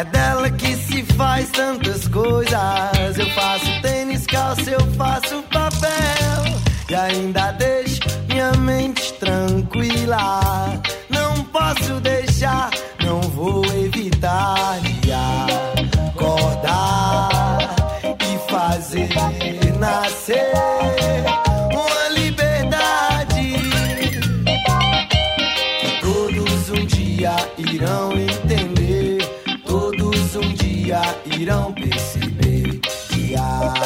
É dela que se faz tantas coisas. Eu faço tênis, calça, eu faço papel e ainda deixo minha mente tranquila. Não posso deixar, não vou evitar de acordar e fazer nascer uma liberdade que todos um dia irão entender, todos um dia irão perceber. De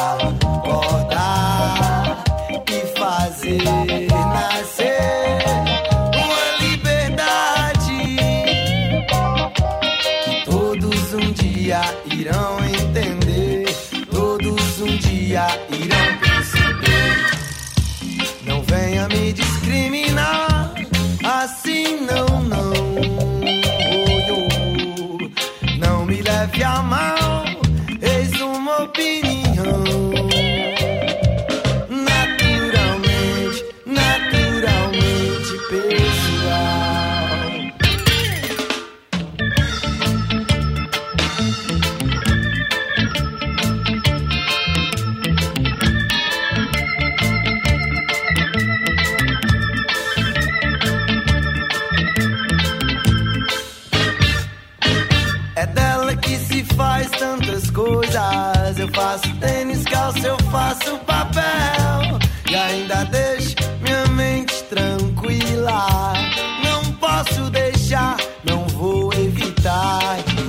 acordar e fazer nascer uma liberdade que todos um dia irão entender, todos um dia irão perceber. Não venha me discriminar, assim não. Não me leve a mal, eis uma opinião. Naturalmente pessoal. É dela que se faz tantas coisas. Eu faço tênis, calça, eu faço papel e ainda deixo minha mente tranquila. Não posso deixar, não vou evitar de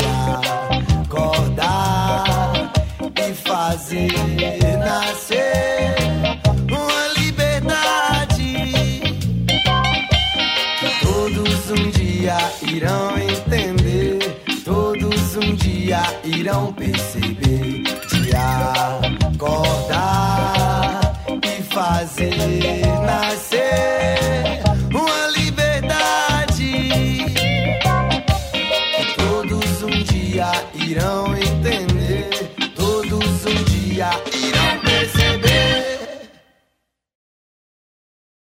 acordar e fazer nascer uma liberdade que todos um dia irão entender, todos um dia irão perceber. De acordar e fazer nascer uma liberdade que todos um dia irão